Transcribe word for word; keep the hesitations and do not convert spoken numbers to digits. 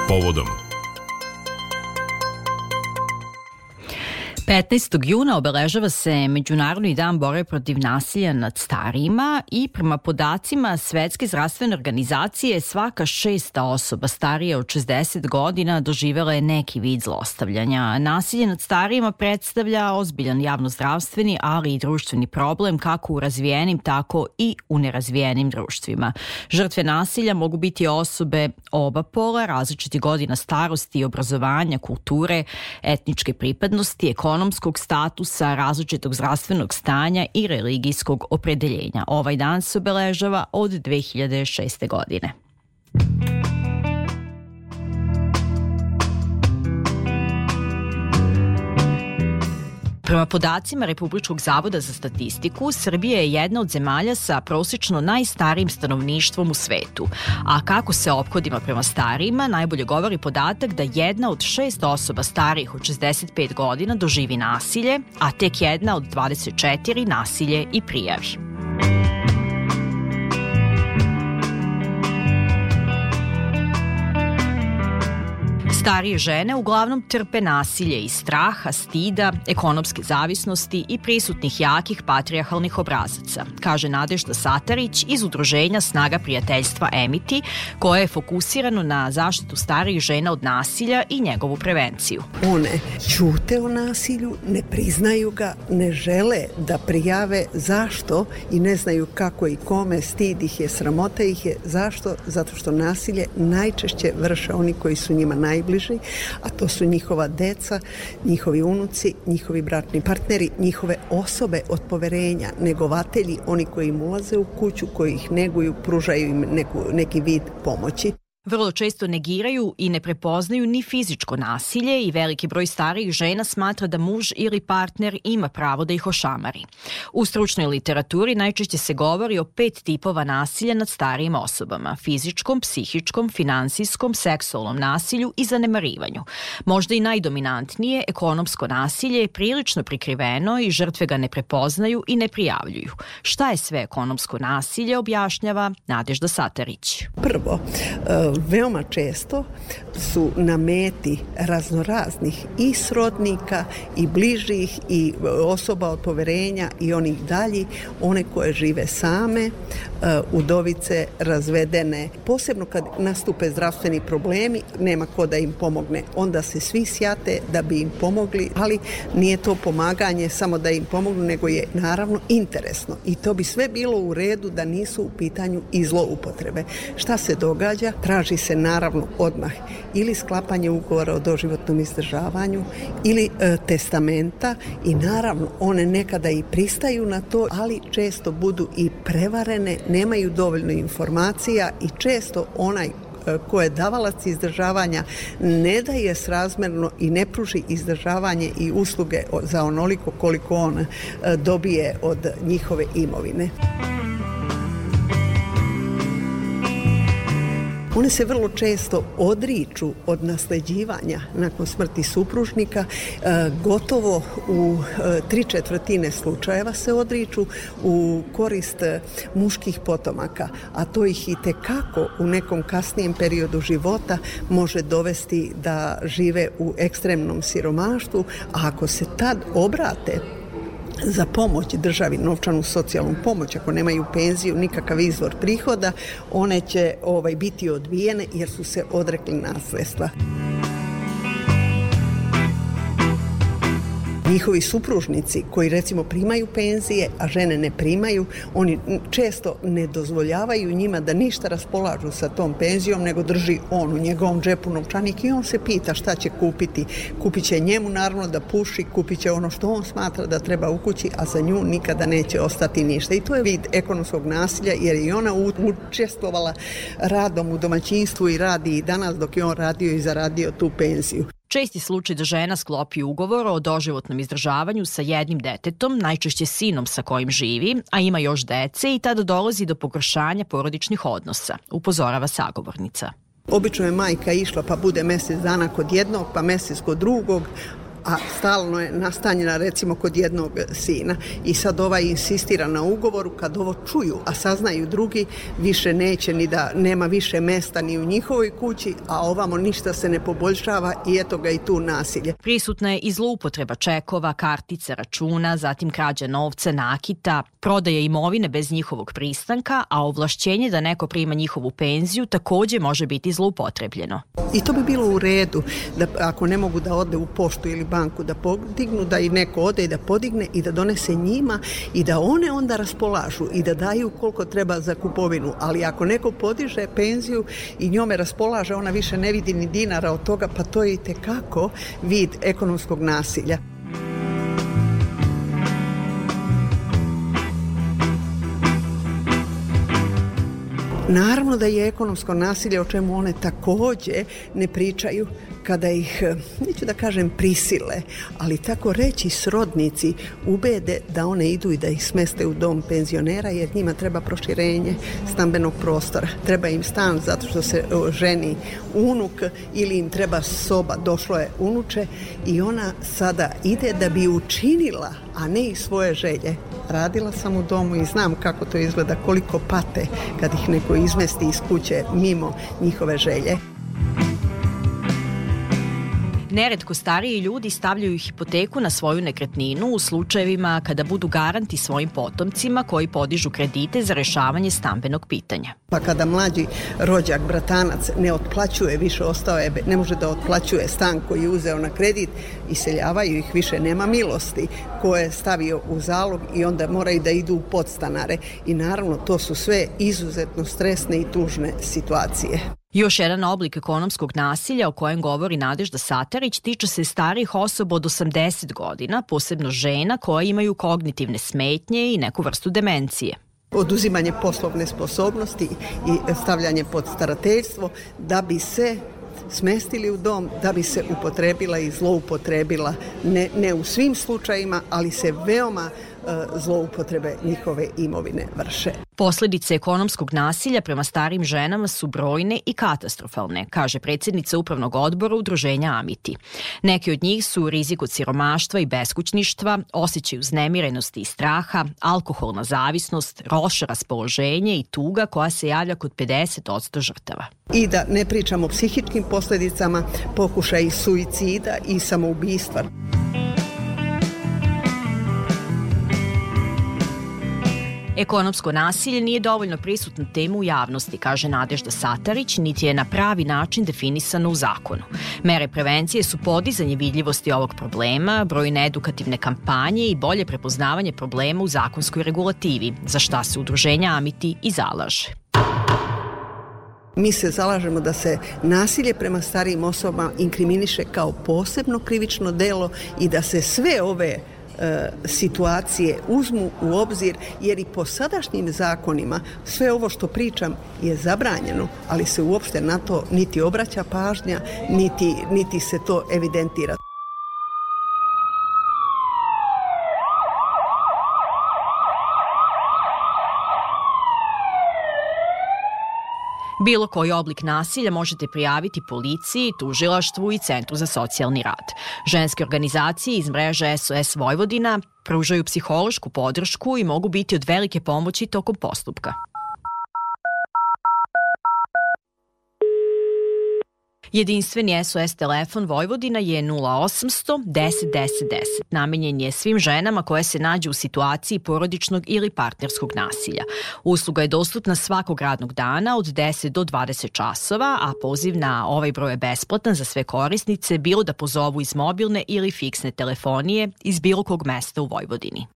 povodom. petnaestog juna obeležava se Međunarodni dan borbe protiv nasilja nad starijima i prema podacima Svetske zdravstvene organizacije svaka šesta osoba starija od šezdeset godina doživela je neki vid zlostavljanja. Nasilje nad starijima predstavlja ozbiljan javnozdravstveni, ali i društveni problem kako u razvijenim, tako i u nerazvijenim društvima. Žrtve nasilja mogu biti osobe oba pola, različitih godina starosti, obrazovanja, kulture, etničke pripadnosti, ekonomije, ekonomskog statusa, različitog zdravstvenog stanja i religijskog opredeljenja. Ovaj dan se obeležava od dve hiljade šeste. godine. Prema podacima Republičkog zavoda za statistiku, Srbija je jedna od zemalja sa prosječno najstarijim stanovništvom u svetu. A kako se ophodimo prema starijima, najbolje govori podatak da jedna od šest osoba starijih od šezdeset pet godina doživi nasilje, a tek jedna od dvadeset četiri nasilje i prijavi. Starije žene uglavnom trpe nasilje iz straha, stida, ekonomske zavisnosti i prisutnih jakih patrijarhalnih obrazaca, kaže Nadežda Satarić iz udruženja Snaga prijateljstva Emiti, koje je fokusirano na zaštitu starijih žena od nasilja i njegovu prevenciju. One ćute o nasilju, ne priznaju ga, ne žele da prijave. Zašto? I ne znaju kako i kome, stid ih je, sramota ih je. Zašto? Zato što nasilje najčešće vrše oni koji su njima najbliži, a to su njihova deca, njihovi unuci, njihovi bračni partneri, njihove osobe od poverenja, negovatelji, oni koji im ulaze u kuću, koji ih neguju, pružaju im neku, neki vid pomoći. Vrlo često negiraju i ne prepoznaju ni fizičko nasilje i veliki broj starijih žena smatra da muž ili partner ima pravo da ih ošamari. U stručnoj literaturi najčešće se govori o pet tipova nasilja nad starijim osobama: fizičkom, psihičkom, finansijskom, seksualnom nasilju i zanemarivanju. Možda i najdominantnije, ekonomsko nasilje je prilično prikriveno i žrtve ga ne prepoznaju i ne prijavljuju. Šta je sve ekonomsko nasilje, objašnjava Nadežda Satarić. Prvo, veoma često su na meti raznoraznih i srodnika i bližih i osoba od poverenja i onih dalji, one koje žive same, udovice, razvedene. Posebno kad nastupe zdravstveni problemi, nema ko da im pomogne. Onda se svi sjate da bi im pomogli, ali nije to pomaganje samo da im pomognu, nego je naravno interesno. I to bi sve bilo u redu da nisu u pitanju i zloupotrebe. Šta se događa? Traži se naravno odmah ili sklapanje ugovora o doživotnom izdržavanju ili e, testamenta i naravno one nekada i pristaju na to, ali često budu i prevarene, nemaju dovoljno informacija i često onaj ko je davalac izdržavanja ne daje srazmerno i ne pruži izdržavanje i usluge za onoliko koliko on dobije od njihove imovine. One se vrlo često odriču od nasleđivanja nakon smrti supružnika, e, gotovo u e, tri četvrtine slučajeva se odriču u korist muških potomaka, a to ih i tekako u nekom kasnijem periodu života može dovesti da žive u ekstremnom siromaštvu, a ako se tad obrate za pomoć državi, novčanu socijalnu pomoć, ako nemaju penziju, nikakav izvor prihoda, one će ovaj, biti odbijene jer su se odrekli nasledstva. Njihovi supružnici koji recimo primaju penzije, a žene ne primaju, oni često ne dozvoljavaju njima da ništa raspolažu sa tom penzijom, nego drži on u njegovom džepu novčanik i on se pita šta će kupiti. Kupit će njemu naravno da puši, kupit će ono što on smatra da treba u kući, a za nju nikada neće ostati ništa. I to je vid ekonomskog nasilja jer je ona učestvovala radom u domaćinstvu i radi i danas dok je on radio i zaradio tu penziju. Česti slučaj da žena sklopi ugovor o doživotnom izdržavanju sa jednim detetom, najčešće sinom sa kojim živi, a ima još dece i tada dolazi do pogoršanja porodičnih odnosa, upozorava sagovornica. Obično je majka išla pa bude mjesec dana kod jednog, pa mjesec kod drugog, a stalno je nastanjena recimo kod jednog sina i sad ovaj insistira na ugovoru, kad ovo čuju, a saznaju drugi, više neće ni da nema više mesta ni u njihovoj kući, a ovamo ništa se ne poboljšava i eto ga i tu nasilje. Prisutna je i zloupotreba čekova, kartica, računa, zatim krađa novca, nakita, prodaja imovine bez njihovog pristanka, a ovlašćenje da neko prima njihovu penziju takođe može biti zloupotrebljeno. I to bi bilo u redu, da ako ne mogu da ode u poštu ili banku da podignu, da i neko ode i da podigne i da donese njima i da one onda raspolažu i da daju koliko treba za kupovinu, ali ako neko podiže penziju i njome raspolaže, ona više ne vidi ni dinara od toga, pa to je i tekako vid ekonomskog nasilja. Naravno da je ekonomsko nasilje, o čemu one takođe ne pričaju, kada ih, neću da kažem prisile, ali tako reći srodnici ubede da one idu i da ih smeste u dom penzionera, jer njima treba proširenje stambenog prostora. Treba im stan zato što se ženi unuk ili im treba soba, došlo je unuče i ona sada ide da bi učinila, a ne i svoje želje. Radila sam u domu i znam kako to izgleda, koliko pate kad ih neko izmesti iz kuće mimo njihove želje. Neretko stariji ljudi stavljaju hipoteku na svoju nekretninu u slučajevima kada budu garanti svojim potomcima koji podižu kredite za rešavanje stambenog pitanja. Pa kada mlađi rođak, bratanac ne otplaćuje, više ostao je, ne može da otplaćuje stan koji je uzeo na kredit, iseljavaju ih, više nema milosti koje je stavio u zalog i onda moraju da idu u podstanare. I naravno to su sve izuzetno stresne i tužne situacije. Još jedan oblik ekonomskog nasilja o kojem govori Nadežda Satarić tiče se starijih osoba od osamdeset godina, posebno žena koje imaju kognitivne smetnje i neku vrstu demencije. Oduzimanje poslovne sposobnosti i stavljanje pod starateljstvo da bi se smestili u dom, da bi se upotrebila i zloupotrebila, ne, ne u svim slučajima, ali se veoma zloupotrebe njihove imovine vrše. Posledice ekonomskog nasilja prema starim ženama su brojne i katastrofalne, kaže predsjednica Upravnog odbora Udruženja Amiti. Neki od njih su rizik od siromaštva i beskućništva, osjećaj uznemirenosti i straha, alkoholna zavisnost, loše raspoloženje i tuga koja se javlja kod pedeset posto žrtava. I da ne pričamo o psihičkim posljedicama, pokušaj suicida i samoubistva. Ekonomsko nasilje nije dovoljno prisutna tema u javnosti, kaže Nadežda Satarić, niti je na pravi način definisano u zakonu. Mere prevencije su podizanje vidljivosti ovog problema, brojne edukativne kampanje i bolje prepoznavanje problema u zakonskoj regulativi, za šta se Udruženja Amiti i zalaže. Mi se zalažemo da se nasilje prema starijim osobama inkriminiše kao posebno krivično delo i da se sve ove situacije uzmu u obzir, jer i po sadašnjim zakonima sve ovo što pričam je zabranjeno, ali se uopšte na to niti obraća pažnja, niti, niti se to evidentira. Bilo koji oblik nasilja možete prijaviti policiji, tužilaštvu i Centru za socijalni rad. Ženske organizacije iz mreže S O S Vojvodina pružaju psihološku podršku i mogu biti od velike pomoći tokom postupka. Jedinstveni S O S telefon Vojvodina je nula osamsto deset deset deset. Namenjen je svim ženama koje se nađu u situaciji porodičnog ili partnerskog nasilja. Usluga je dostupna svakog radnog dana od deset do dvadeset časova, a poziv na ovaj broj je besplatan za sve korisnice, bilo da pozovu iz mobilne ili fiksne telefonije iz bilo kog mesta u Vojvodini.